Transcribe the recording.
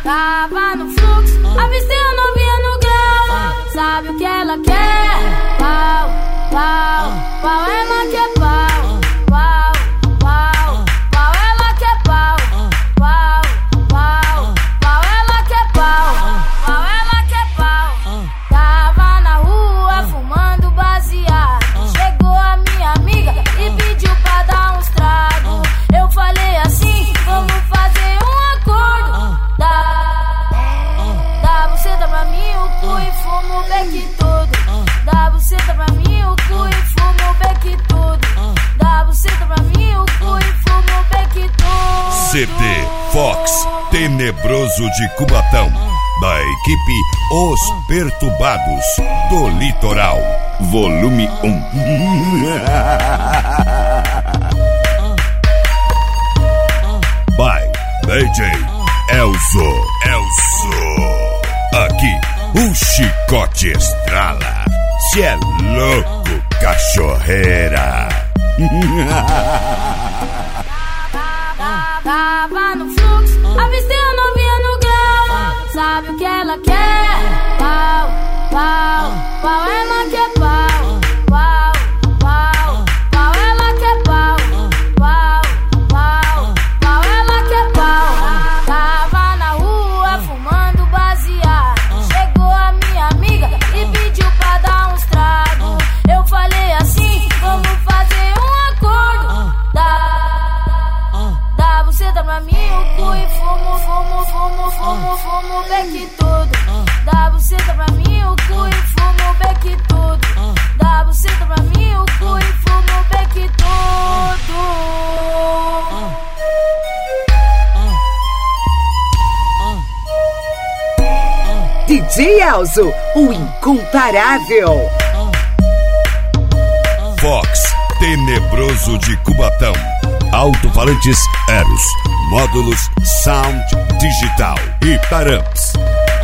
Tava no fluxo, avistei a novinha no grau. Sabe o que ela quer? Pau, pau, pau, ela quer pau. Pau, pau, pau, ela quer pau. Pau, pau, pau, ela quer pau. Pau, ela quer pau. Tava na rua fumando baseado. Chegou a minha amiga e pediu pra dar uns tragos. Eu falei assim, vamos fazer um acordo. Dá buceta pra mim, o cu e fumo o beck todo. Dá buceta pra mim, o cu e fumo o beck todo. Dá buceta pra mim, o cu e fumo o beck todo. CD Fox Tenebroso de Cubatão, da equipe Os Perturbados do Litoral, volume 1. By DJ Elzo. Aqui o chicote estrala. Cê é louco, cachorreira. Tava no fluxo, avistei a novinha no grau. Sabe o que ela quer? Pau, pau, pau, ela quer pau. Pau, pau, pau, ela quer pau. Pau, pau, pau, ela quer pau. Tava na rua fumando baseado. Chegou a minha amiga e pediu pra dar uns tragos. Eu falei assim, vamos fazer um acordo. Dá buceta pra mim, o cu e fumo o beck todo. Dá buceta pra mim, o cu e fumo o beck todo. Dá buceta pra mim, o cu e fumo o beck todo. DJ Elzo, o incomparável. Fox Tenebroso de Cubatão. Alto-falantes Eros, módulos Sound Digital e Paramps.